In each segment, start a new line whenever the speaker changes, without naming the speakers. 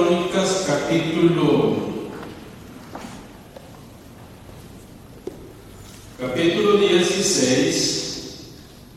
Crónicas, capítulo 16.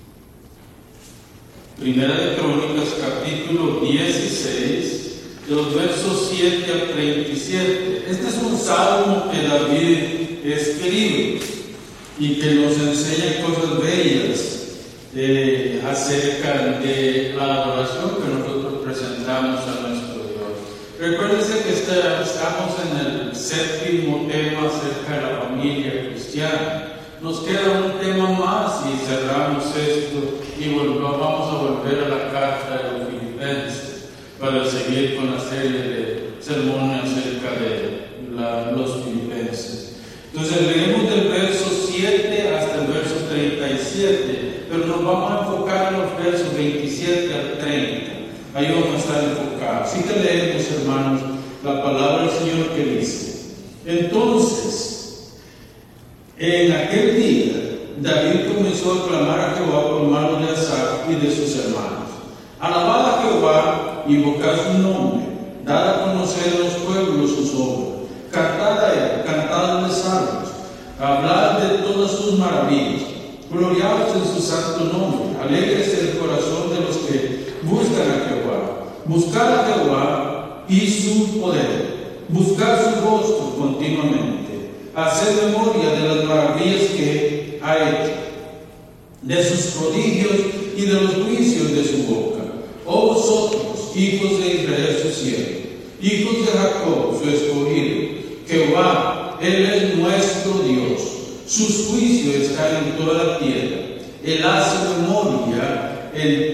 Primera de Crónicas, capítulo 16, de los versos 7 al 37. Este es un salmo que David escribe y que nos enseña cosas bellas acerca de la adoración que nosotros presentamos a nuestro Dios. Recuérdense que estamos en el séptimo tema acerca de la familia cristiana. Nos queda un tema más y cerramos esto y vamos a volver a la carta de los Filipenses para seguir con la serie de sermones acerca de los Filipenses. Entonces leemos del verso 7 hasta el verso 37, pero nos vamos a enfocar en los versos 27 al 30. Ahí vamos a estar enfocados. Así que leemos, hermanos, la palabra del Señor que dice: entonces, en aquel día, David comenzó a clamar a Jehová por mano de Asaf y de sus hermanos. Alabad a Jehová, invocad su nombre, dad a conocer a los pueblos sus obras, cantad a él, cantadle salmos, hablad de todas sus maravillas, gloriaos en su santo nombre, alégrese el corazón de los que buscan a Jehová. Buscad a Jehová y su poder, buscad su rostro continuamente, haced memoria de las maravillas que ha hecho, de sus prodigios y de los juicios de su boca. Oh vosotros, hijos de Israel su siervo, hijos de Jacob su escogido, Jehová, Él es nuestro Dios, sus juicios están en toda la tierra. Él hace memoria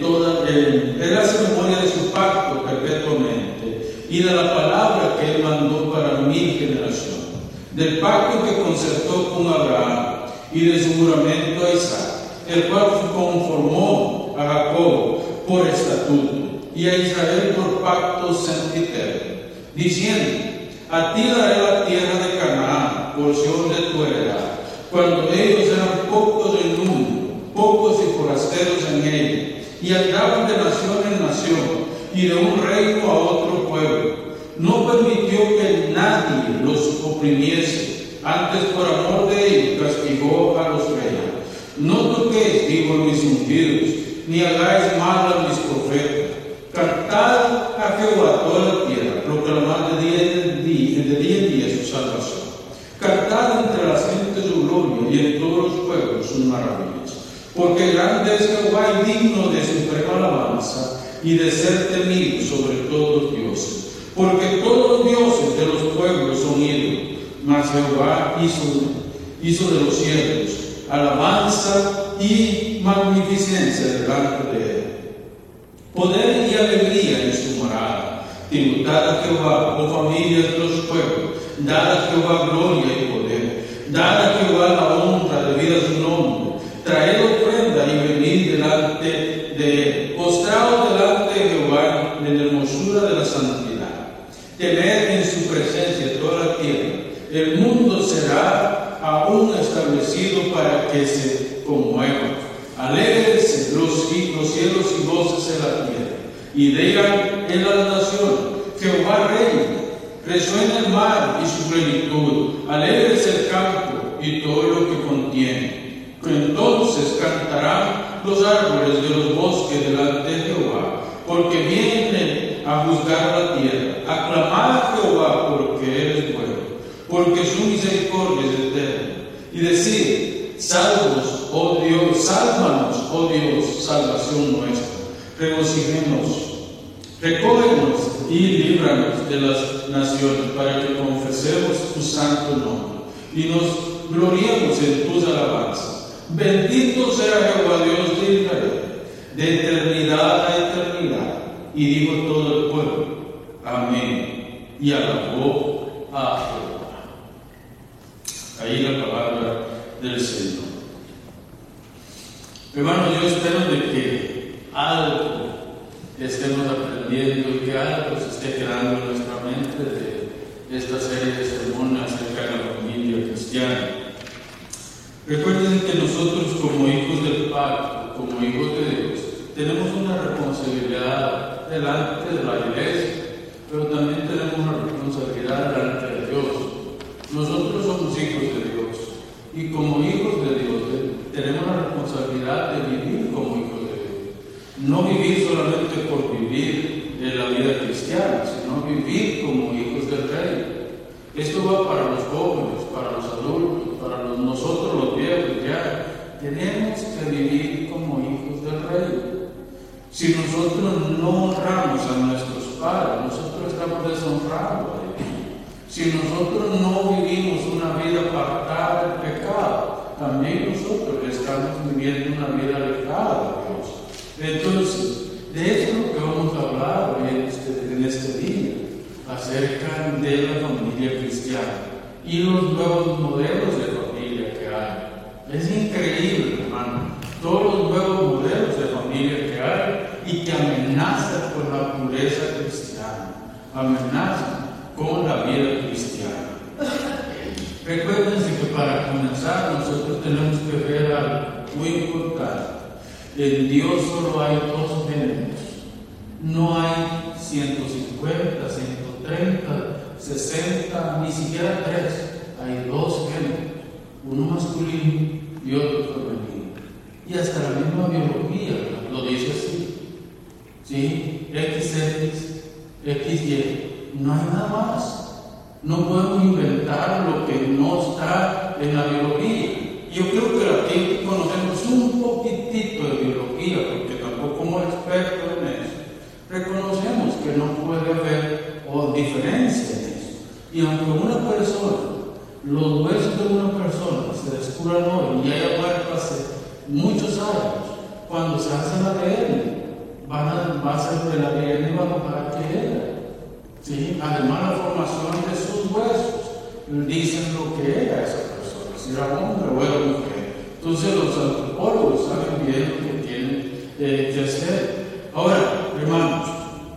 de su pacto perpetuamente y de la palabra que Él mandó para 1000 generaciones, del pacto que concertó con Abraham y de su juramento a Isaac, el cual conformó a Jacob por estatuto y a Israel por pacto sempiterno, diciendo: a ti daré la tierra de Canaán, porción de tu heredad, cuando ellos eran pocos en número, pocos y forasteros en ella, y andaban de nación en nación, y de un reino a otro pueblo. No permitió que nadie los oprimiese, antes por amor de ellos castigó a los reyes. No toquéis, digo, a mis ungidos, ni hagáis mal a mis profetas. Cantad a Jehová toda la tierra, proclamad de día en día su salvación. Cantad entre las gentes su gloria y en todos los pueblos sus maravillas. Porque grande es Jehová y digno de suprema alabanza y de ser temido sobre todos los dioses. Porque todos los dioses de los pueblos son ídolos, mas Jehová hizo de los cielos alabanza y magnificencia delante de él. Poder y alegría en su morada. Tributad a Jehová, oh familias de los pueblos, dad a Jehová gloria y poder, dad a Jehová la honra debida a su nombre, traed ofrenda y venid delante de él, postraos delante de Jehová en la hermosura de la santidad. Temed en su presencia toda la tierra, el mundo será aún establecido para que se conmueva. Alégrense los cielos y voces en la tierra, y digan en las naciones: Jehová reina. Resuena el mar y su plenitud, alégrese el campo y todo lo que contiene. Entonces cantarán los árboles de los bosques delante de Jehová, porque viene a juzgar la tierra. Aclamad a Jehová, porque Él es bueno, porque su misericordia es eterna. Y decid: sálvanos, oh Dios, sálvanos, oh Dios, salvación nuestra. Regocijémonos, recógenos y líbranos de las naciones, para que confesemos tu santo nombre y nos gloriemos en tus alabanzas. Bendito sea Jehová Dios de Israel, de eternidad a eternidad. Y dijo todo el pueblo: amén. Y alabó a Jehová. Ahí la palabra del Señor. Hermanos, yo espero de que algo estemos aprendiendo y que algo se esté quedando en nuestra mente de esta serie de sermones acerca de la familia cristiana. Recuerden que nosotros, como hijos del pacto, como hijos de Dios, tenemos una responsabilidad delante de la iglesia, pero también tenemos Y como hijos de Dios, tenemos la responsabilidad de vivir como hijos de Dios. No vivir solamente por vivir en la vida cristiana, sino vivir como hijos del Rey. Esto va para los jóvenes, para los adultos, para nosotros los viejos ya. Tenemos que vivir como hijos del Rey. Si nosotros no honramos a nuestros padres, nosotros estamos deshonrando a Dios. Si nosotros no vivimos una vida apartada del pecado, también nosotros estamos viviendo una vida alejada de Dios. Entonces, de esto es lo que vamos a hablar en este día, acerca de la familia cristiana y los nuevos modelos de familia que hay. Es increíble, hermano, todos los nuevos modelos de familia que hay y que amenazan con la pureza cristiana, amenazan con la vida cristiana. Recuérdense que para comenzar nosotros tenemos que ver algo muy importante. En Dios solo hay dos géneros. No hay 150, 130, 60, ni siquiera 3. Hay dos géneros, uno masculino y otro femenino. Y hasta la misma biología lo dice así. ¿Sí? XX, XY. No hay nada más. No podemos inventar lo que no está en la biología. Yo creo que aquí conocemos un poquitito de biología, porque tampoco como expertos en eso, reconocemos que no puede haber diferencia en eso. Y aunque una persona, los huesos de una persona se descubran hoy y haya muerto hace muchos años, cuando se hace el ADN, va a ser del ADN y va a notar que era. ¿Sí? Además, la formación de sus huesos dicen lo que era esa persona, si era hombre o era mujer. Entonces, los antropólogos saben bien lo que tienen que hacer. Ahora, hermanos,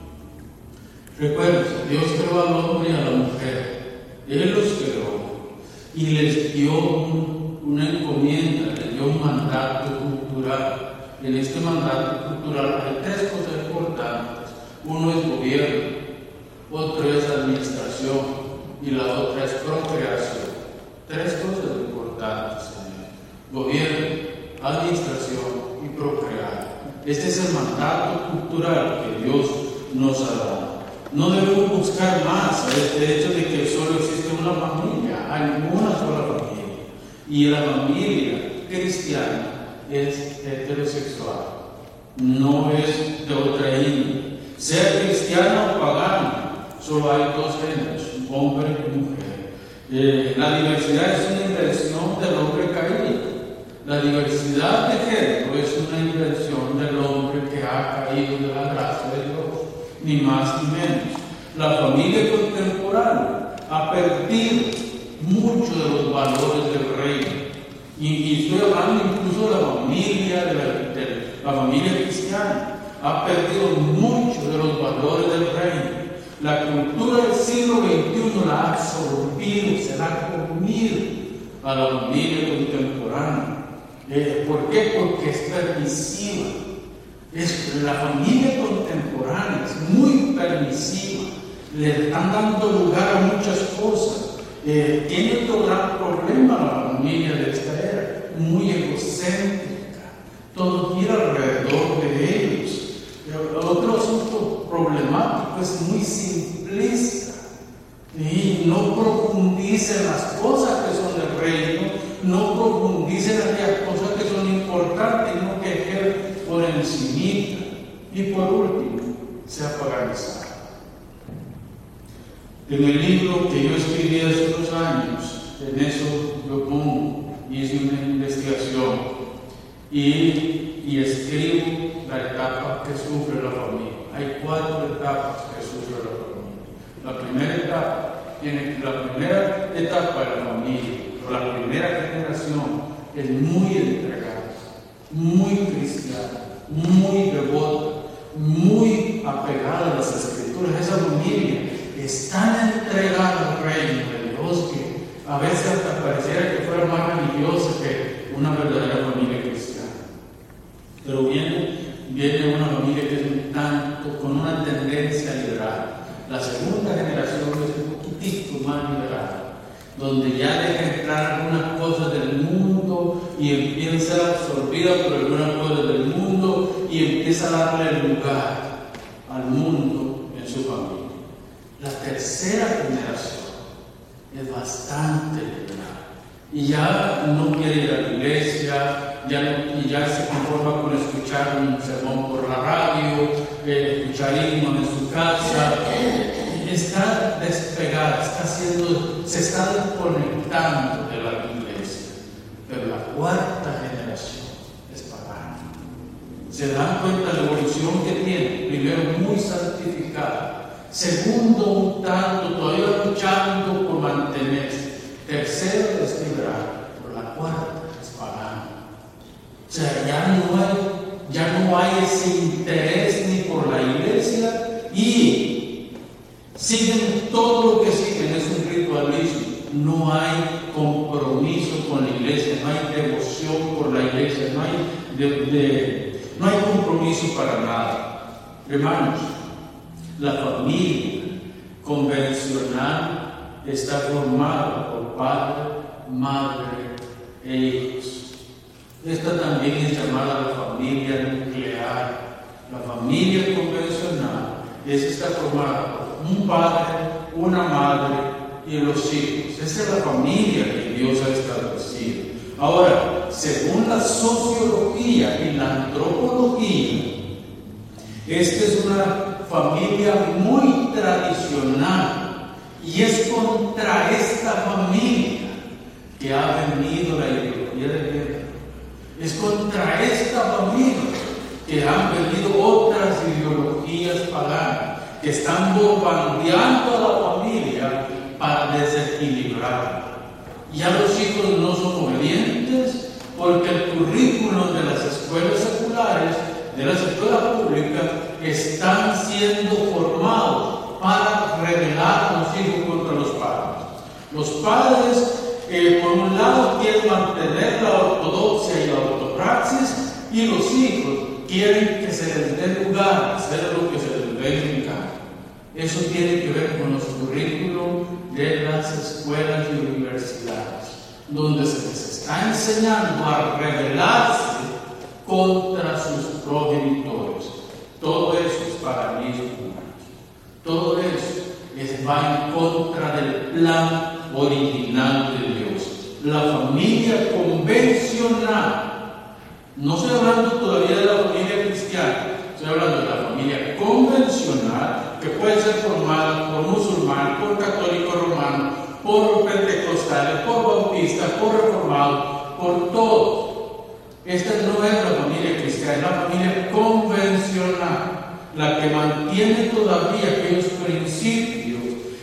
recuerden, Dios creó al hombre y a la mujer. Él los creó y les dio una encomienda, les dio un mandato cultural. En este mandato cultural hay 3 cosas importantes. Uno es gobierno, otro es administración y la otra es procreación. 3 cosas importantes, Señor: gobierno, administración y procrear. Este es el mandato cultural que Dios nos ha dado. No debemos buscar más a este hecho de que solo existe una familia. Hay una sola familia. Y la familia cristiana es heterosexual. No es de otra índole. Sea cristiana o pagana, solo hay 2 géneros, hombre y mujer. La diversidad es una invención del hombre caído. La diversidad de género es una invención del hombre que ha caído de la gracia de Dios, ni más ni menos. La familia contemporánea ha perdido muchos de los valores del reino. Y estoy hablando incluso de la familia, de la familia cristiana. Ha perdido muchos de los valores del reino. La cultura del siglo XXI la ha absorbido, se la ha comido a la familia contemporánea. ¿Por qué? Porque es permisiva. La familia contemporánea es muy permisiva. Le están dando lugar a muchas cosas. Tiene otro gran problema la familia de esta era, muy egocéntrica. Todo gira alrededor de ellos. Otro asunto problemático es muy simplista y no profundiza en las cosas que son del reino, no profundiza en aquellas cosas que son importantes, sino que queda por encimita. Y por último, se ha paganizado. En el libro que yo escribí hace unos años, en eso yo pongo, hice una investigación y escribo la etapa que sufre la familia. Hay 4 etapas que sufre la familia. La primera etapa de la familia, o la primera generación, es muy entregada, muy cristiana, muy devota, muy apegada a las Escrituras. Esa familia es tan entregada al reino de Dios que a veces hasta pareciera que fuera más religiosa que una verdadera familia cristiana. Pero viene una familia que es un tanto, con una tendencia liberal. La segunda generación es un poquitito más liberal. donde ya deja entrar algunas cosas del mundo y empieza a ser absorbida por algunas cosas del mundo y empieza a darle lugar al mundo en su familia. La tercera generación es bastante liberal y ya no quiere ir a la iglesia, y ya se conforma con escuchar un sermón por la radio, escuchar himnos en su casa. Está despegada, se está desconectando de la iglesia. Pero la cuarta generación es pagana. Se dan cuenta de la evolución que tiene. Primero, muy santificada. Segundo, un tanto, todavía luchando por mantenerse. Tercero, es liberal. Pero la cuarta es pagana. O sea, ya no hay ese interés ni por la iglesia y siguen todo lo que siguen, es un ritualismo. No hay compromiso con la iglesia, no hay devoción por la iglesia, no hay compromiso para nada. Hermanos, la familia convencional está formada por padre, madre e hijos. Esta también es llamada la familia nuclear. La familia convencional está formada por un padre, una madre y los hijos. Esa es la familia que Dios ha establecido. Ahora, según la sociología y la antropología, esta es una familia muy tradicional y es contra esta familia que ha venido la ideología de guerra. Es contra esta familia que han venido otras ideologías paganas que están bombardeando a la familia para desequilibrarla. Ya los hijos no son obedientes porque el currículum de las escuelas seculares, de las escuelas públicas, están siendo formados para rebelar a los hijos contra los padres. Los padres, por un lado, quieren mantener la ortodoxia y la ortopraxis, y los hijos quieren que se les dé lugar, hacer lo que se les dé en gana. Eso tiene que ver con los currículos de las escuelas y universidades, donde se les está enseñando a rebelarse contra sus progenitores. Todo eso es paganismo. Todo eso va en contra del plan original de Dios. La familia convencional, no estoy hablando todavía de la familia cristiana, estoy hablando de la familia convencional, que puede ser formada por musulmanes, por católicos romanos, por pentecostales, por bautistas, por reformados, por todos. Esta no es la familia cristiana, es la familia convencional, la que mantiene todavía aquellos principios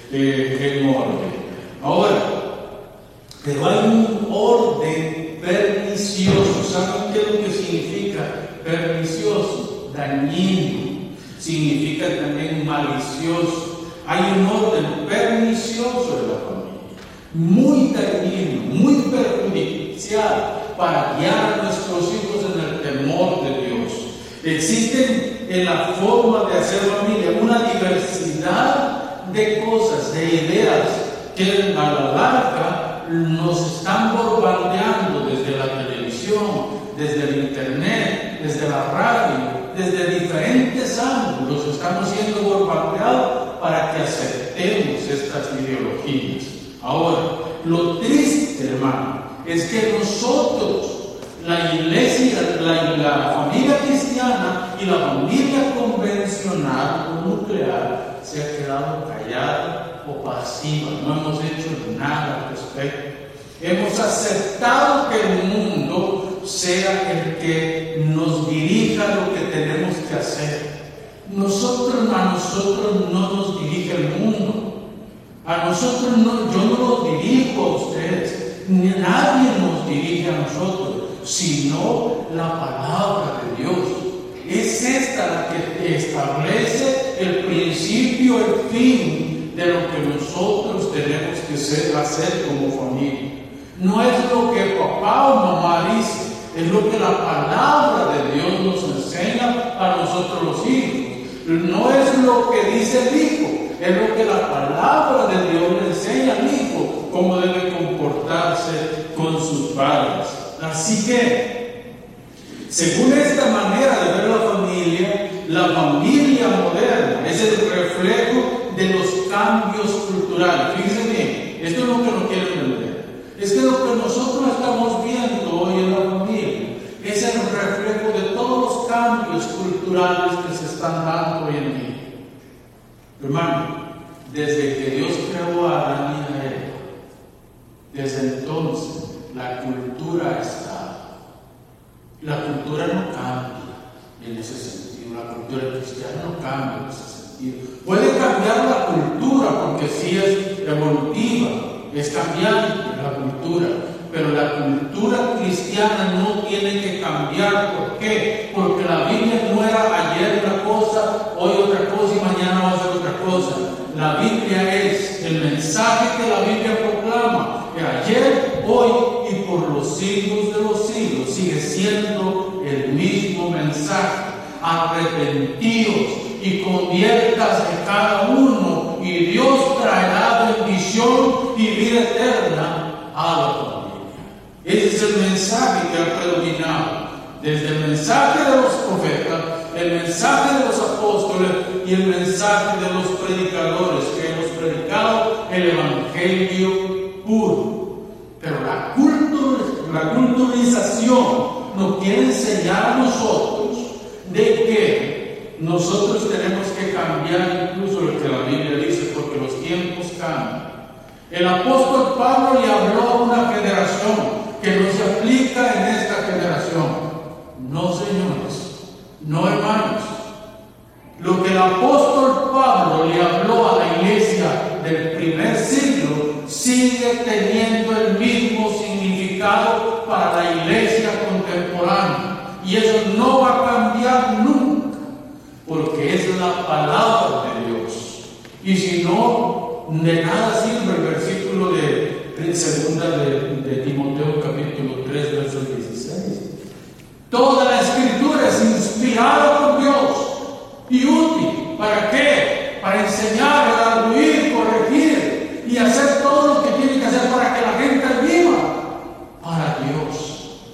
en orden. Ahora, pero hay un orden pernicioso. ¿Saben qué es lo que significa pernicioso? Dañino. Significa también malicioso. Hay un orden pernicioso de la familia, muy dañino, muy perjudicial para guiar a nuestros hijos en el temor de Dios. Existen en la forma de hacer familia una diversidad de cosas, de ideas que a la larga nos están bombardeando desde la televisión, desde el internet, desde la radio, desde diferentes ángulos. Estamos siendo bombardeados para que aceptemos estas ideologías. Ahora, lo triste, hermano, es que nosotros, la iglesia, la familia cristiana y la familia convencional o nuclear, se ha quedado callada o pasiva. No hemos hecho nada al respecto. Hemos aceptado que el mundo sea el que nos dirija lo que tenemos que hacer. A nosotros no nos dirige el mundo. A nosotros no, yo no los dirijo a ustedes. Nadie nos dirige a nosotros, sino la palabra de Dios. Es esta la que establece el principio, el fin de lo que nosotros tenemos que hacer como familia. No es lo que papá o mamá dice, es lo que la palabra de Dios nos enseña a nosotros los hijos. No es lo que dice el hijo, es lo que la palabra de Dios le enseña al hijo, cómo debe Así que, según esta manera de ver la familia moderna es el reflejo de los cambios culturales. Fíjense bien, esto es lo que no quieren vender. Es que lo que nosotros estamos viendo hoy en la familia es el reflejo de todos los cambios culturales que se están dando hoy en día. Hermano, desde que Dios creó a Adán y a Eva, desde entonces la cultura está. La cultura no cambia en ese sentido. La cultura cristiana no cambia en ese sentido. Puede cambiar la cultura porque sí es evolutiva, es cambiante la cultura, pero la cultura cristiana no tiene que cambiar. ¿Por qué? Porque la Biblia no era ayer una cosa, hoy otra cosa y mañana va a ser otra cosa. La Biblia es el mensaje que la Biblia proclama, que ayer, hoy y por los siglos de los siglos sigue siendo el mismo mensaje. Arrepentíos y conviértase cada uno y Dios traerá bendición y vida eterna a la familia. Ese es el mensaje que ha predominado desde el mensaje de los profetas, el mensaje de los apóstoles y el mensaje de los predicadores que hemos predicado el evangelio puro. Pero la culturización nos quiere enseñar a nosotros de que nosotros tenemos que cambiar incluso lo que la Biblia dice, porque los tiempos cambian. El apóstol Pablo le habló a una generación que no se aplica en esta generación. No, señores, no, hermanos. Lo que el apóstol Pablo le habló a la iglesia del primer siglo sigue teniendo el mismo significado para la iglesia contemporánea. Y eso no va a cambiar nunca, porque es la palabra de Dios. Y si no, de nada sirve el versículo de segunda de Timoteo capítulo 3, verso 16. Toda la escritura es inspirada por Dios y útil. ¿Para qué? Para enseñar, redarguir, corregir y hacer todo lo que tiene que hacer para que la gente viva para Dios.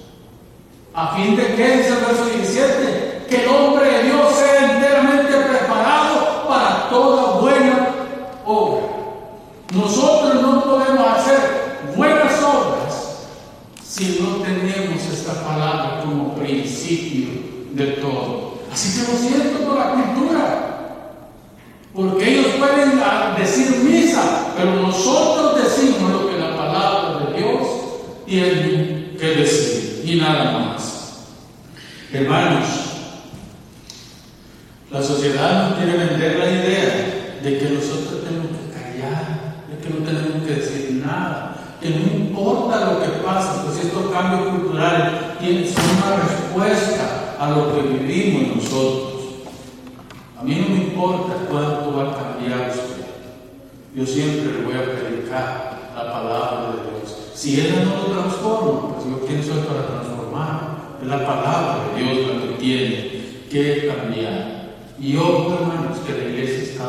A fin de que, dice el verso 17, que el hombre de Dios sea enteramente preparado para toda buena obra. Nosotros no podemos hacer buenas obras si no tenemos esta palabra como principio de todo. Así que lo siento por la cultura, porque ellos pueden decir misa, pero nosotros decimos lo que la palabra de Dios tiene que decir y nada más. Hermanos, la sociedad nos quiere vender la idea de que nosotros tenemos que callar, de que no tenemos que decir nada, que no importa lo que pase, pues estos cambios culturales son una respuesta a lo que vivimos nosotros. A mí no me importa cuánto va a cambiar usted. Yo siempre le voy a predicar la palabra de Dios. Si ella no lo transforma, pues yo quién soy para transformar. Es la palabra de Dios la que tiene que cambiar. Y ojo, hermanos, que la iglesia está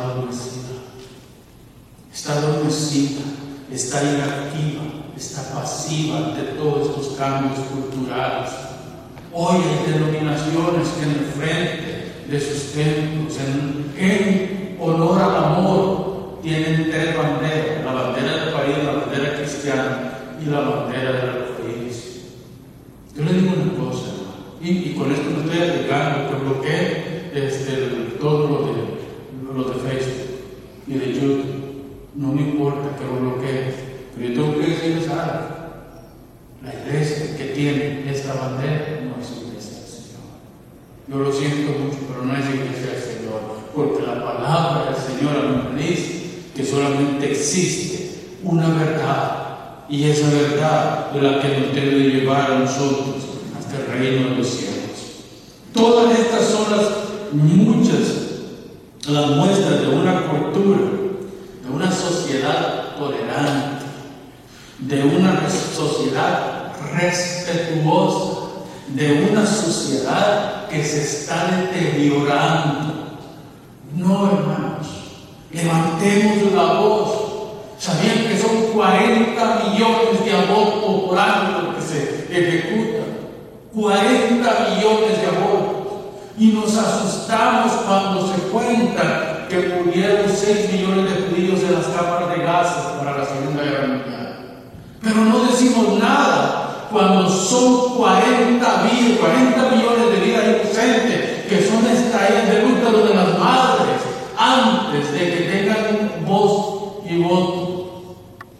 adormecida, está inactiva, está pasiva ante todos estos cambios culturales. Hoy hay denominaciones que en el frente de sus templos, en honor al amor, tienen tres banderas: la bandera del país, la bandera cristiana y la bandera de la arcoíris. Yo le digo una cosa, y con esto me estoy arriesgando que bloquee todo lo de Facebook y de YouTube. No me importa que lo bloquee, pero yo tengo que decirles algo. La iglesia que tiene esta bandera no es iglesia del Señor. Yo lo siento mucho, pero no es iglesia del Señor, porque la palabra del Señor a mí me dice que solamente existe una verdad, y esa verdad es la que nos debe llevar a nosotros hasta el reino de los cielos. Todas estas son las muestras de una cultura, de una sociedad tolerante, de una sociedad respetuosa, de una sociedad que se está deteriorando. No, hermanos, levantemos la voz. ¿Sabían que son 40 millones de abortos por año que se ejecutan? 40 millones de abortos. Y nos asustamos cuando se cuenta que murieron 6 millones de judíos en las cámaras de gases para la Segunda Guerra Mundial. Pero no decimos nada cuando son 40 millones de vidas inocentes que son extraídas del útero de las madres antes de que tengan voz y voto.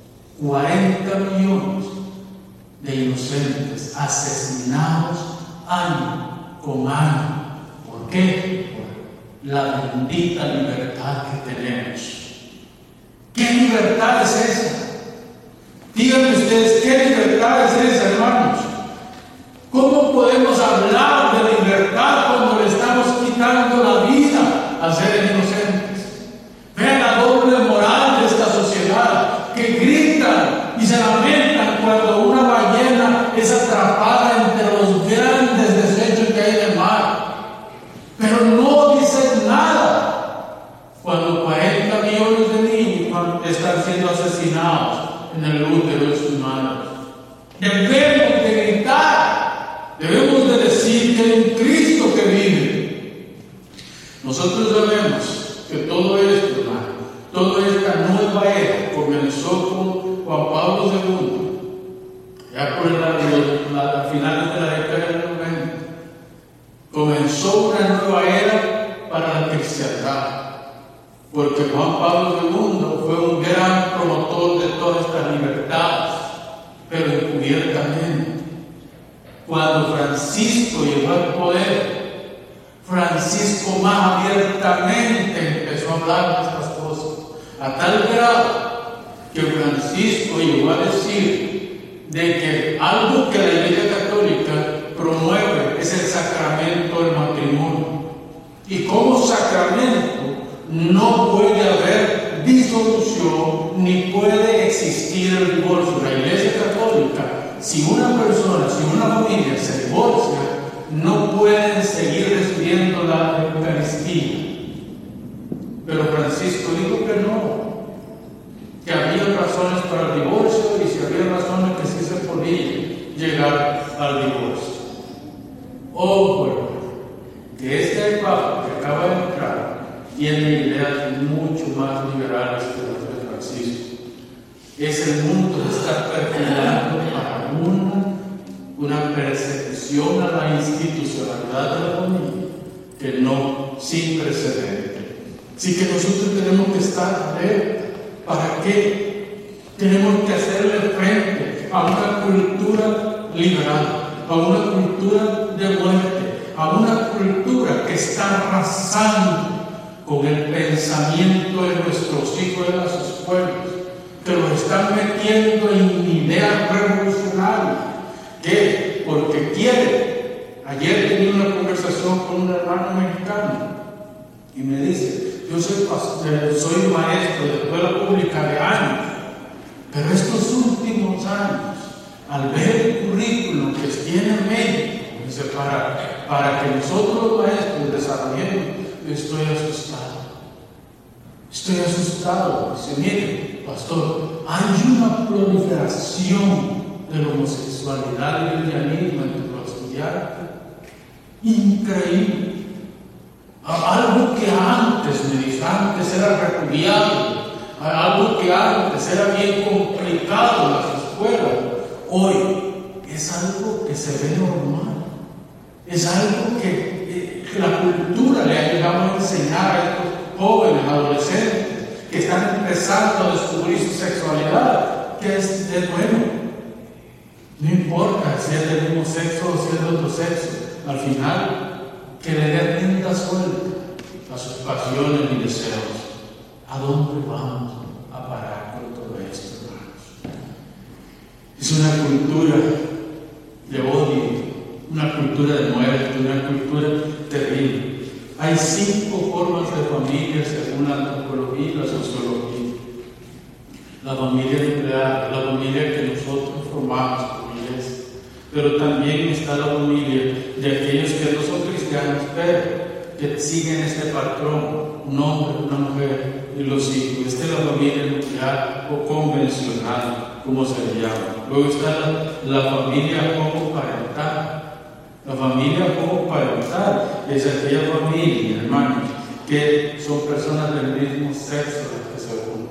40 millones de inocentes asesinados año con año. ¿Por qué? Por la bendita libertad que tenemos. ¿Qué libertad es esa? Díganme ustedes, ¿qué libertad es esa, hermanos? ¿Cómo podemos hablar de libertad cuando le estamos quitando la vida a seres inocentes? Vean la doble moral de esta sociedad, que gritan y se lamentan cuando una ballena es atrapada entre los grandes desechos que hay en el mar. Pero no dicen nada cuando 40 millones de niños están siendo asesinados en el útero de sus madres. Debemos de gritar, debemos de decir que hay un Cristo que vive. Nosotros sabemos que todo esto, hermano, toda esta nueva era comenzó con Juan Pablo II, ya por la finales de la década del 90. Comenzó una nueva era para la cristiandad, porque Juan Pablo II fue un gran promotor de todas estas libertades, pero encubiertamente. Cuando Francisco llegó al poder, Francisco más abiertamente empezó a hablar de estas cosas, a tal grado que Francisco llegó a decir de que algo que la Iglesia Católica promueve es el sacramento del matrimonio, y como sacramento no puede haber disolución ni puede existir el divorcio. La Iglesia Católica, si una persona, si una familia se divorcia, no pueden seguir recibiendo la Eucaristía. Pero Francisco dijo que no, que había razones para el divorcio, y si había razones que sí se podía llegar al divorcio. Ojo, que este Papa que acaba de entrar tiene ideas mucho más liberales que las de Francisco. Es el mundo que está perfilando para una persecución a la institucionalidad de la familia que no, sin precedente. Así que nosotros tenemos que estar alerta. ¿Para qué? Tenemos que hacerle frente a una cultura liberal, a una cultura de muerte, a una cultura que está arrasando con el pensamiento de nuestros hijos en las escuelas, que los están metiendo en ideas revolucionarias, que porque quieren. Ayer tenía una conversación con un hermano mexicano y me dice: yo soy maestro de escuela pública de años, pero estos últimos años, al ver el currículum que tiene México, dice, para que nosotros los maestros desarrollemos, estoy asustado. Dice: mire, pastor, hay una proliferación de la homosexualidad y el lesbianismo entre los estudiantes increíble. Algo que antes era repudiado, algo que antes era bien complicado en las escuelas, hoy es algo que se ve normal, es algo que la cultura le ha llegado a enseñar a estos jóvenes, adolescentes, que están empezando a descubrir su sexualidad, que es bueno. No importa si es del mismo sexo o si es de otro sexo, al final que le dé rienda suelta a sus pasiones y deseos. ¿A dónde vamos a parar con todo esto, hermanos? Es una cultura de odio, una cultura de muerte, una cultura terrible. Hay 5 formas de familia según la antropología y la sociología. La familia nuclear, la familia que nosotros formamos como iglesia, pero también está la familia de aquellos que no son cristianos, pero que siguen este patrón: un hombre, una mujer y los hijos. Esta es la familia nuclear o convencional, como se le llama. Luego está la familia homoparental, La familia homoparental es aquella familia, hermanos, que son personas del mismo sexo las que se unen.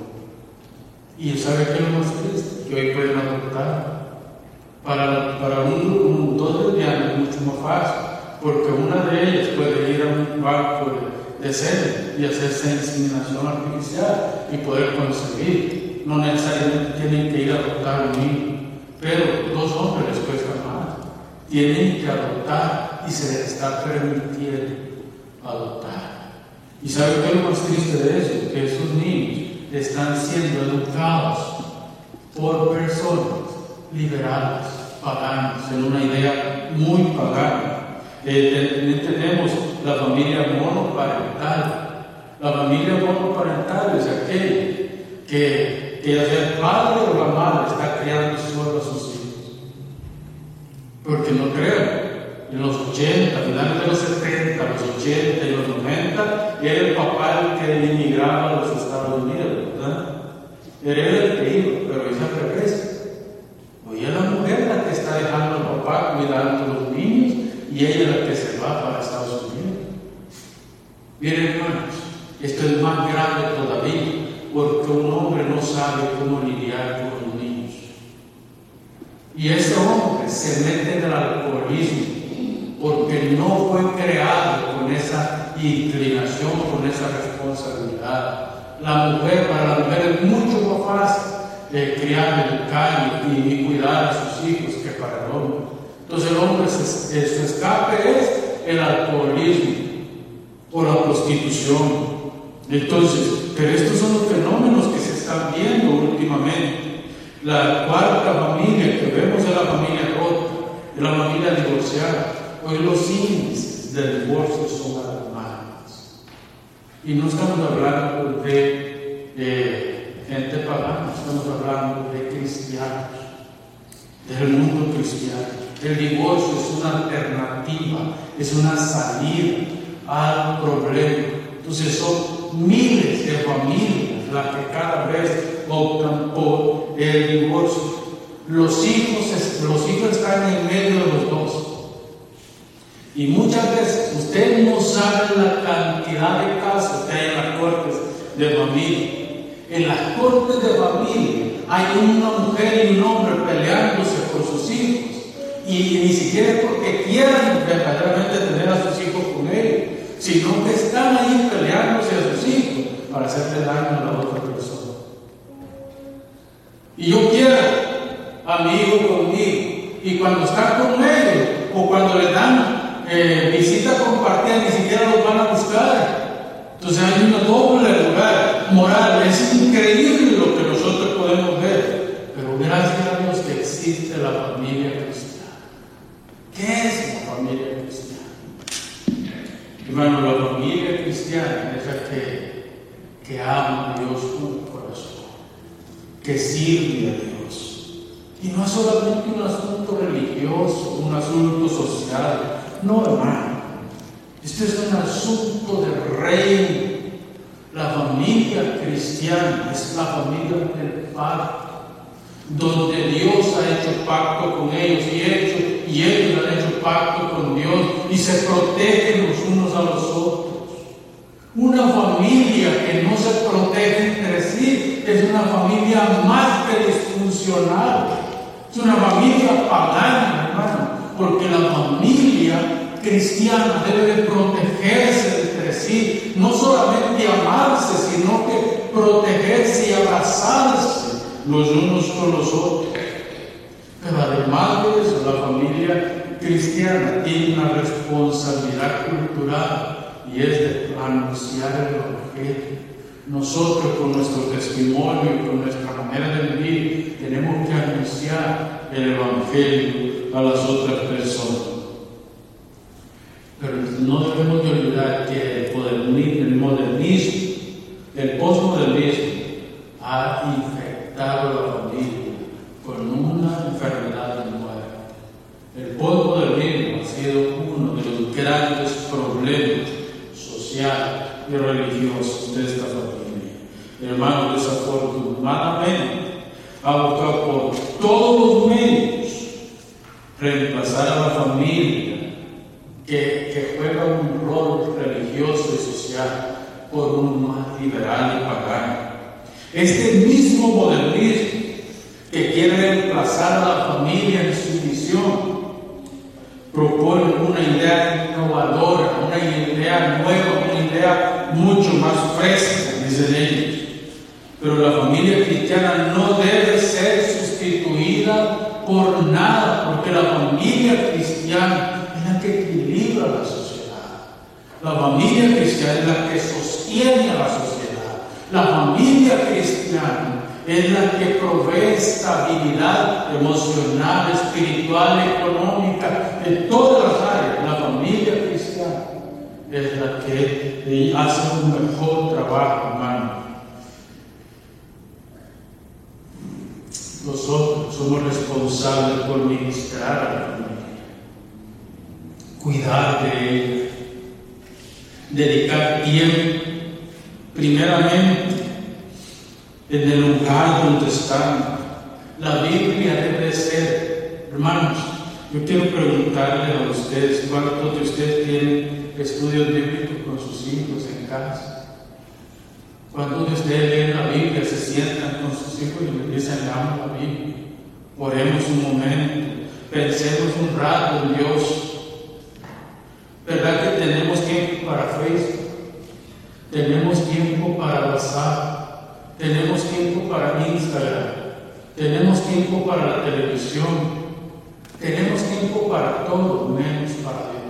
Y ¿sabe qué es lo más triste? Que hoy pueden adoptar. Para dos lesbianas es mucho más fácil, porque una de ellas puede ir a un banco de semen y hacerse inseminación artificial y poder concebir. No necesariamente tienen que ir a adoptar un niño, pero dos hombres les cuesta más. Tienen que adoptar y se les está permitiendo adoptar. ¿Y sabe qué es lo más triste de eso? Que esos niños están siendo educados por personas liberales, paganas, en una idea muy pagana. Tenemos la familia monoparental. La familia monoparental es aquella que el padre o la madre está criando solo a sus hijos. Porque no creo. En los 80, finales de los 70, los 80 y los 90, era el papá el que emigraba a los Estados Unidos, ¿verdad? Era él el que iba, pero es al revés. Hoy es la mujer la que está dejando al papá cuidando a los niños y ella es la que se va para Estados Unidos. Miren, hermanos, esto es más grave todavía, porque un hombre no sabe cómo lidiar con los niños. Y ese hombre se mete en el alcoholismo, porque no fue creado con esa inclinación, con esa responsabilidad. Para la mujer es mucho más fácil criar, educar y cuidar a sus hijos que para el hombre. Entonces el hombre, su escape es el alcoholismo o la prostitución. Entonces, pero estos son los fenómenos que se están viendo últimamente. La cuarta familia que vemos es la familia rota, es la familia divorciada. Hoy los índices del divorcio son alarmantes. Y no estamos hablando de gente pagana, estamos hablando de cristianos, del mundo cristiano. El divorcio es una alternativa, es una salida al problema. Entonces son miles de familias las que cada vez optan por el divorcio. Los hijos están en medio de los dos. Y muchas veces usted no sabe la cantidad de casos que hay en las cortes de familia. En las cortes de familia hay una mujer y un hombre peleándose por sus hijos. Y ni siquiera es porque quieran verdaderamente tener a sus hijos con ellos, sino que están ahí peleándose a sus hijos para hacerle daño a la otra persona. Y yo quiero a mi hijo conmigo, y cuando están con ellos o cuando les dan visita compartida, ni siquiera los van a buscar. Entonces hay una doble lugar moral. Es increíble lo que nosotros podemos ver, pero gracias a Dios que existe la familia cristiana. ¿Qué es la familia cristiana? Hermano, la familia cristiana es la que ama a Dios con el corazón, que sirve a Dios. Y no es solamente un asunto religioso, un asunto social. No, hermano, este es un asunto de reino. La familia cristiana es la familia del pacto, donde Dios ha hecho pacto con ellos y ellos han hecho pacto con Dios y se protegen los unos a los otros. Una familia que no se protege entre sí es una familia más que disfuncional. Es una familia pagana, hermano, porque la familia cristiana debe de protegerse entre sí, no solamente amarse, sino que protegerse y abrazarse los unos con los otros. Pero además de eso, la familia cristiana tiene una responsabilidad cultural y es de anunciar el Evangelio. Nosotros, con nuestro testimonio y con nuestra manera de vivir, tenemos que anunciar el Evangelio a las otras personas. Pero no debemos de olvidar que el modernismo, el postmodernismo, ha infectado a la familia con una enfermedad de muerte. El postmodernismo ha sido uno de los grandes problemas sociales y religiosos de esta familia. Hermanos, desafortunadamente ha buscado por todos los medios reemplazar a la familia que juega un rol religioso y social por un más liberal y pagano. Este mismo modernismo que quiere reemplazar a la familia en su visión propone una idea innovadora, una idea nueva, una idea mucho más fresca, dicen ellos. Pero la familia cristiana no debe ser sustituida por nada, porque la familia cristiana es la que equilibra la sociedad. La familia cristiana es la que sostiene a la sociedad. La familia cristiana es la que provee estabilidad emocional, espiritual, económica, en todas las áreas. La familia cristiana es la que hace un mejor trabajo, hermano. Nosotros somos responsables por ministrar a la familia, cuidar de ella, dedicar tiempo, primeramente, en el lugar donde están. La Biblia debe ser, hermanos, yo quiero preguntarle a ustedes, ¿cuántos de ustedes tienen estudios bíblicos con sus hijos en casa? ¿Cuántos de ustedes leen la Biblia, se sientan con sus hijos y les dicen, leamos la Biblia? Oremos un momento, pensemos un rato en Dios. ¿Verdad que tenemos tiempo para Facebook? Tenemos tiempo para WhatsApp, tenemos tiempo para Instagram, tenemos tiempo para la televisión, tenemos tiempo para todo, menos para Dios.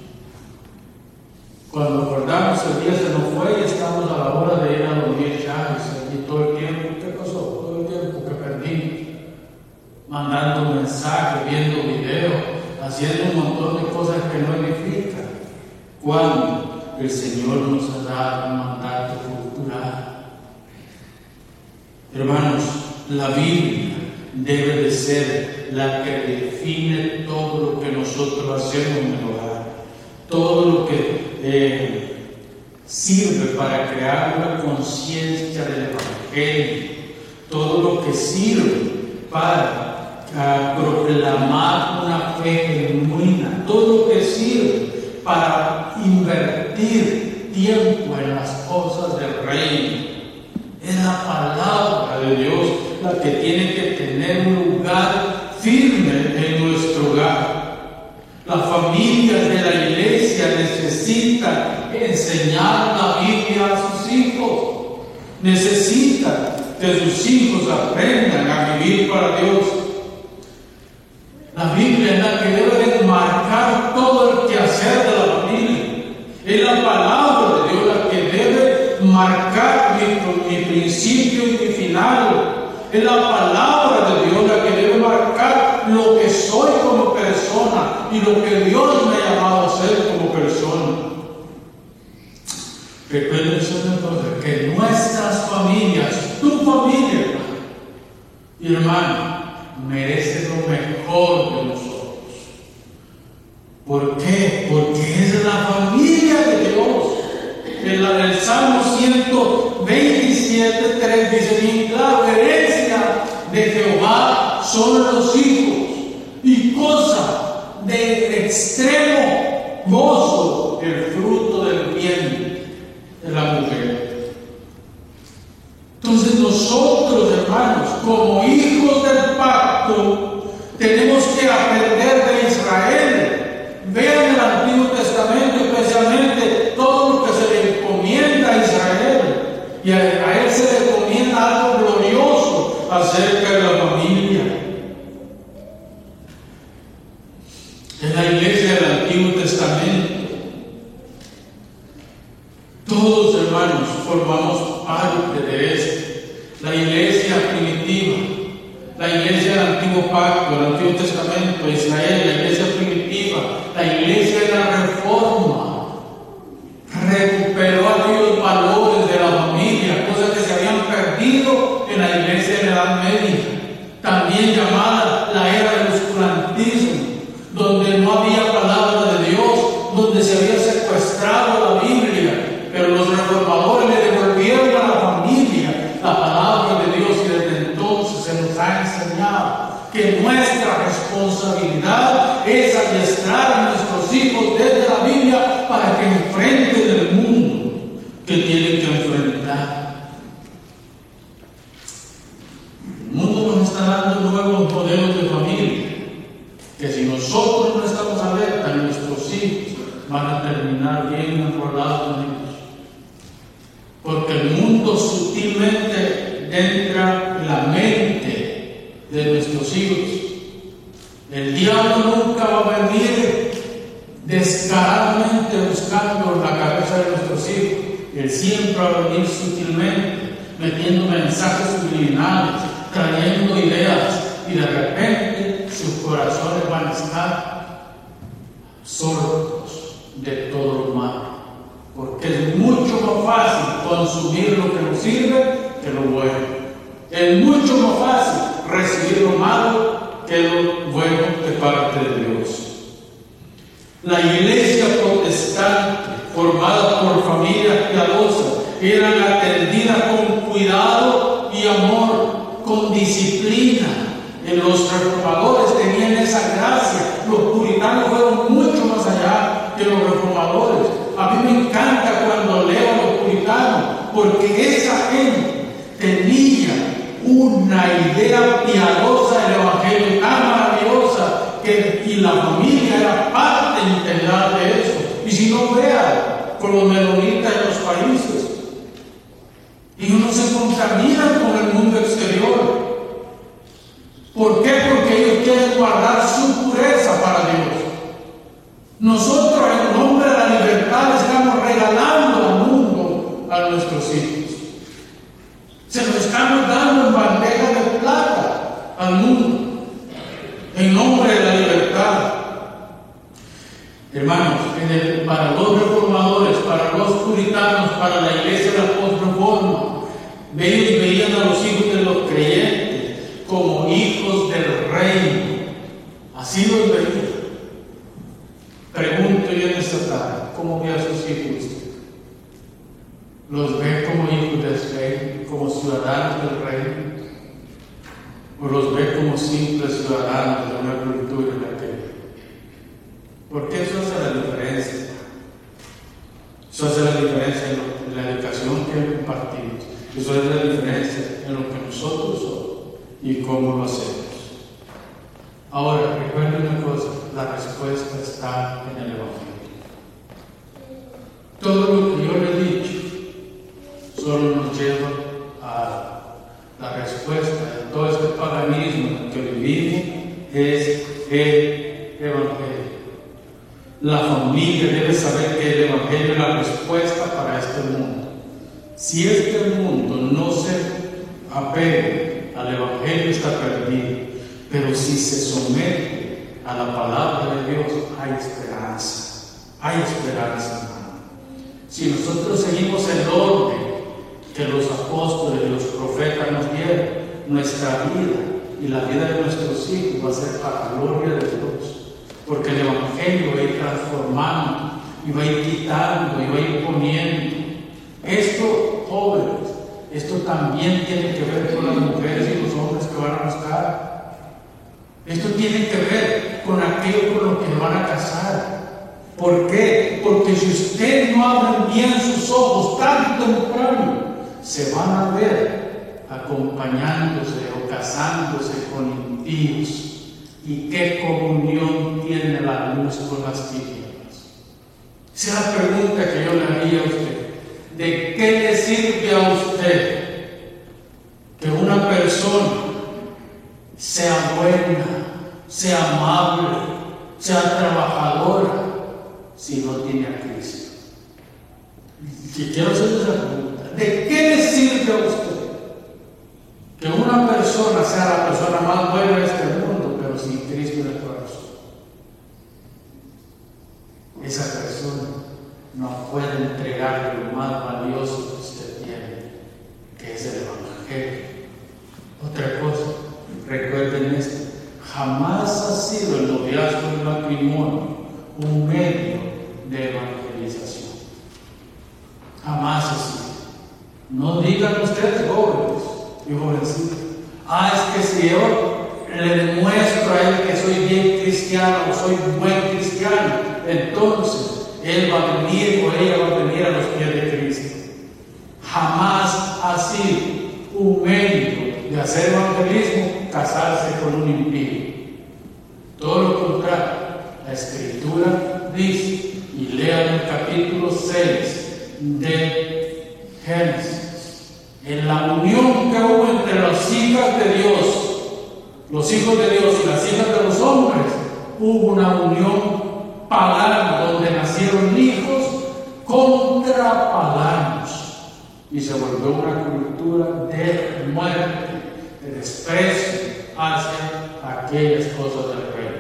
Cuando acordamos el día se nos fue y estamos a la hora de ir a dormir ya, y todo el tiempo, ¿qué pasó? Todo el tiempo que perdí, mandando mensajes, viendo videos, haciendo un montón de cosas que no edifican. Cuando el Señor nos ha dado un mandato cultural. Hermanos, la Biblia debe de ser la que define todo lo que nosotros hacemos en el hogar, todo lo que sirve para crear una conciencia del Evangelio, todo lo que sirve para proclamar una fe genuina, todo lo que sirve para invertir tiempo en las cosas del reino. Es la palabra de Dios la que tiene que tener un lugar firme en nuestro hogar. Las familias de la iglesia necesitan enseñar la Biblia a sus hijos. Necesitan que sus hijos aprendan a vivir para Dios. La Biblia es la que debe de marcar todo el quehacer de la familia. Es la palabra de Dios la que debe marcar mi principio y mi final. Es la palabra de Dios la que debe marcar lo que soy como persona y lo que Dios me ha llamado a ser como persona. Recuerden entonces que nuestras familias, tu familia, y hermano, merece lo mejor de nosotros. ¿Por qué? Porque es la familia de Dios. El Salmo 127:3 dice bien claro: herencia de Jehová son los hijos, y cosa de extremo gozo el fruto del vientre de la mujer. Entonces nosotros, hermanos, como hijos del pacto, tenemos que aprender de Israel. Vean el Antiguo Testamento, especialmente todo lo que se le encomienda a Israel. Y a Israel se le encomienda algo glorioso acerca de la familia. En la iglesia del Antiguo Testamento, todos, hermanos, formamos parte de esto. La iglesia primitiva, la iglesia del Antiguo Pacto, el Antiguo Testamento, Israel, la iglesia primitiva, la iglesia de la Reforma, recuperó aquellos valores de la familia, cosas que se habían perdido en la iglesia de la Edad Media, también llamada la era del oscurantismo, donde no había palabra de Dios, donde se había secuestrado la Biblia, pero los reformadores le devolvieron a la familia la palabra de Dios, y desde entonces se nos ha enseñado que nuestra responsabilidad es adiestrar a nuestros hijos desde la Biblia para que enfrenten el mundo que tienen que enfrentar. El mundo nos está dando nuevos modelos de familia, que si nosotros no estamos alertas, nuestros hijos van a terminar bien enrolados en ellos. Porque el mundo sutilmente entra en la mente de nuestros hijos. El diablo nunca va a venir descaradamente buscando la cabeza de nuestros hijos. Él siempre va a venir sutilmente, metiendo mensajes subliminales, trayendo ideas, y de repente sus corazones van a estar sordos de todo lo malo. Porque es mucho más fácil consumir lo que nos sirve que lo bueno. Es mucho más fácil recibir lo malo que lo bueno de parte de Dios. La iglesia protestante, formada por familias piadosas, eran atendidas con cuidado y amor, con disciplina. Los reformadores tenían esa gracia. Los puritanos fueron mucho más allá que los reformadores. A mí me encanta cuando leo a los puritanos, porque esa gente tenía una idea piadosa del Evangelio tan maravillosa y la familia era parte integral de eso. Y si no, vean con los menonitas en los países, ellos no se contaminan con el mundo exterior. ¿Por qué? Porque ellos quieren guardar su pureza para Dios. Nosotros, en nombre de la libertad, le estamos regalando al mundo a nuestros hijos. Se lo estamos dando en bandeja de plata al mundo, en nombre de la libertad. Hermanos, para los reformadores, para los puritanos, para la iglesia de la post-reforma, ellos veían a los hijos de los creyentes como hijos del reino. Así los veían. Pregunto yo en esta tarde, ¿cómo ve a sus hijos? ¿Los ve como hijos del reino, como ciudadanos del reino? ¿O los ve como simples ciudadanos de una cultura en la que? Porque eso hace la diferencia. Eso hace la diferencia en la educación que compartimos. Eso hace la diferencia en lo que nosotros somos y cómo lo hacemos. Ahora, recuerden una cosa, la respuesta está en el Evangelio. Todo lo que yo le he dicho solo nos lleva a la respuesta de todo este paganismo en el que vivimos, es el Evangelio. La familia debe saber que el Evangelio es la respuesta para este mundo. Si este mundo no se apega al Evangelio, está perdido. Pero si se somete a la palabra de Dios, hay esperanza. Hay esperanza, hermano. Si nosotros seguimos el orden que los apóstoles y los profetas nos dieron, nuestra vida y la vida de nuestros hijos va a ser para la gloria de Dios. Porque el Evangelio va a ir transformando, y va a ir quitando, y va a ir poniendo. Esto, jóvenes, esto también tiene que ver con las mujeres y los hombres que van a buscar. Esto tiene que ver con aquello con lo que van a casar. ¿Por qué? Porque si usted no abre bien sus ojos tan temprano, se van a ver acompañándose o casándose con impíos. ¿Y qué comunión tiene la luz con las tinieblas? Esa es la pregunta que yo le haría a usted. ¿De qué le sirve a usted que una persona sea buena, sea amable, sea trabajadora, si no tiene a Cristo? Si quiero hacerle esa pregunta, ¿de qué le sirve a usted que una persona sea la persona más buena de este mundo, pero sin Cristo en el corazón? Esa persona no puede entregarle lo más valioso que usted tiene, que es el Evangelio. Otra cosa, recuerden esto: jamás ha sido el noviazgo del matrimonio un medio de evangelización. Jamás ha sido. No digan ustedes, jóvenes y jovencitos, es que si yo le demuestro a él que soy bien cristiano, soy buen cristiano, entonces él va a venir o ella va a venir a los pies de Cristo. Jamás ha sido un mérito de hacer evangelismo casarse con un impío. Todo lo contrario, la Escritura dice, y lean el capítulo 6 de Génesis, en la unión que hubo entre las hijas de Dios, los hijos de Dios y las hijas de los hombres, hubo una unión pagana donde nacieron hijos contra paganos y se volvió una cultura de muerte, de desprecio hacia aquellas cosas del reino.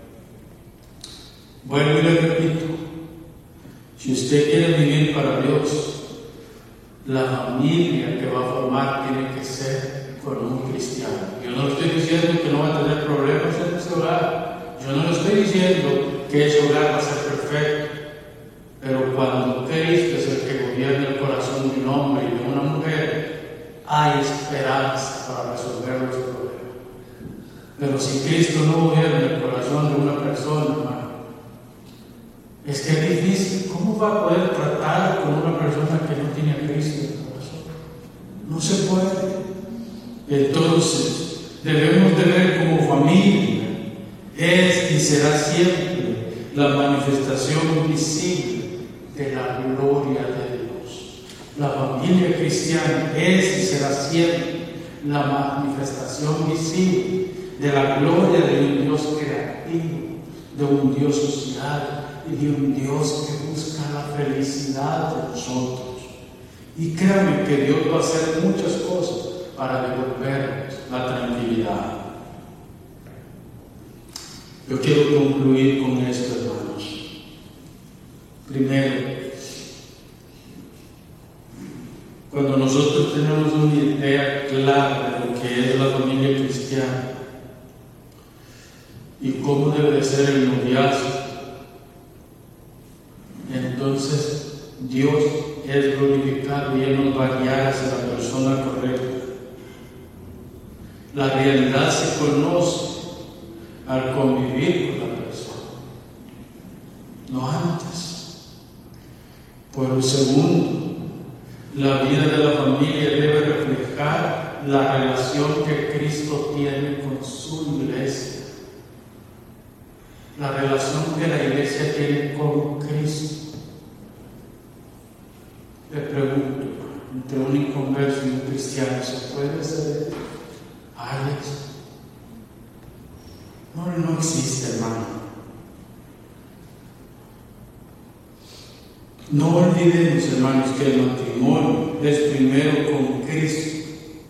Vuelvo y le repito, si usted quiere vivir para Dios, la familia que va a formar tiene que ser con un cristiano. Yo no le estoy diciendo que no va a tener problemas en ese hogar. Yo no le estoy diciendo que ese hogar va a ser perfecto. Pero cuando Cristo es el que gobierna el corazón de un hombre y de una mujer, hay esperanza para resolver los problemas. Pero si Cristo no gobierna el corazón de una persona, hermano, es que es difícil. ¿Cómo va a poder tratar con una persona que no tiene a Cristo en el corazón? No se puede. Entonces, debemos de ver como familia, es y será siempre la manifestación visible de la gloria de Dios. La familia cristiana es y será siempre la manifestación visible de la gloria de un Dios creativo, de un Dios social y de un Dios que busca la felicidad de nosotros. Y créanme que Dios va a hacer muchas cosas para devolvernos la tranquilidad. Yo quiero concluir con esto, hermanos. Primero, cuando nosotros tenemos una idea clara de lo que es la familia cristiana y cómo debe de ser el noviazgo, entonces Dios es glorificado y Él nos va a guiar hacia la persona correcta. La realidad se conoce al convivir con la persona, no antes. Por lo segundo, la vida de la familia debe reflejar la relación que Cristo tiene con su iglesia, la relación que la iglesia tiene con Cristo. Le pregunto, entre un inconverso y un cristiano, ¿se puede hacer Alex? No existe, hermano. No olvidemos, hermanos, que el matrimonio es primero con Cristo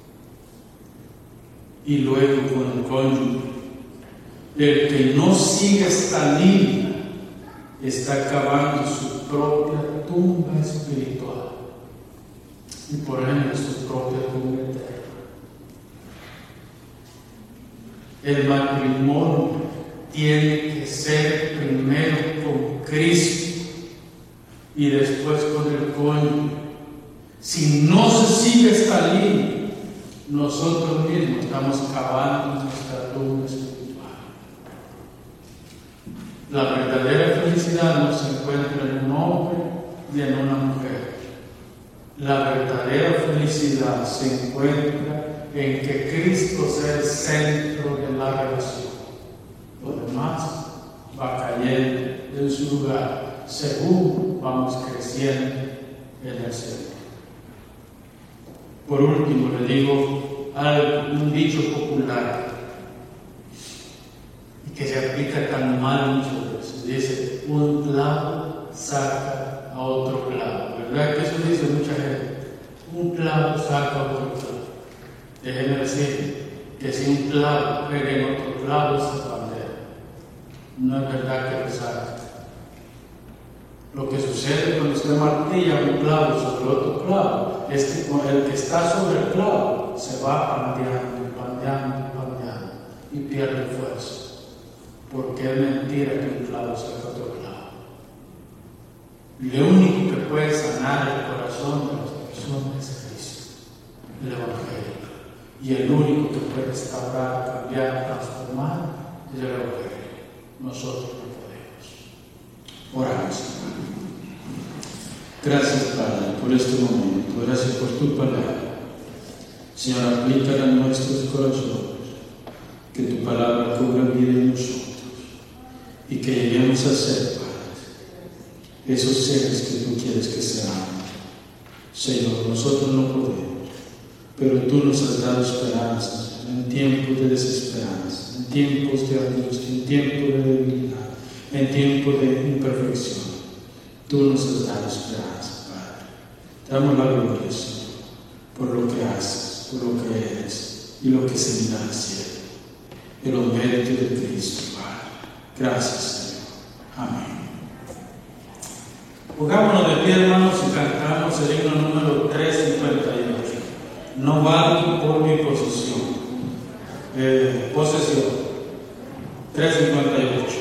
y luego con el cónyuge. El que no sigue esta línea está cavando su propia tumba espiritual y por ende su propia tumba eterna. El matrimonio tiene que ser primero con Cristo y después con el cónyuge. Si no se sigue esta línea, nosotros mismos estamos cavando nuestra tumba espiritual. La verdadera felicidad no se encuentra en un hombre y en una mujer. La verdadera felicidad se encuentra en que Cristo sea el centro de la relación. Lo demás va cayendo en su lugar según vamos creciendo en el Señor. Por último, le digo un dicho popular y que se aplica tan mal muchas veces. Dice, un clavo saca a otro clavo. ¿Verdad que eso dice mucha gente? Un clavo saca a otro clavo. Déjeme decir que si un clavo pega en otro clavo se pandea. No es verdad que lo saca. Lo que sucede cuando usted martilla un clavo sobre otro clavo es que el que está sobre el clavo se va pandeando y pierde fuerza. Porque es mentira que un clavo saca otro clavo. Lo único que puede sanar el corazón de las personas es Cristo, el Evangelio.
Y el único que puede restaurar, cambiar, transformar es el Evangelio. Nosotros no podemos.
Oramos, hermano. Gracias, Padre, por este momento. Gracias por tu palabra. Señor, aplícala en nuestros corazones. Que tu palabra cubra vida en nosotros. Y que lleguemos a ser, Padre, esos seres que tú quieres que seamos. Señor, nosotros no podemos, pero tú nos has dado esperanza en tiempos de desesperanza, en tiempos de angustia, en tiempos de debilidad, en tiempos de imperfección. Tú nos has dado esperanza, Padre. Te damos la gloria, Señor, por lo que haces, por lo que eres y lo que seguirás haciendo. En los méritos de Cristo, Padre. Gracias, Señor. Amén. Pongámonos de pie, hermanos, y cantamos el himno número 358. No valgo por mi posesión. 358.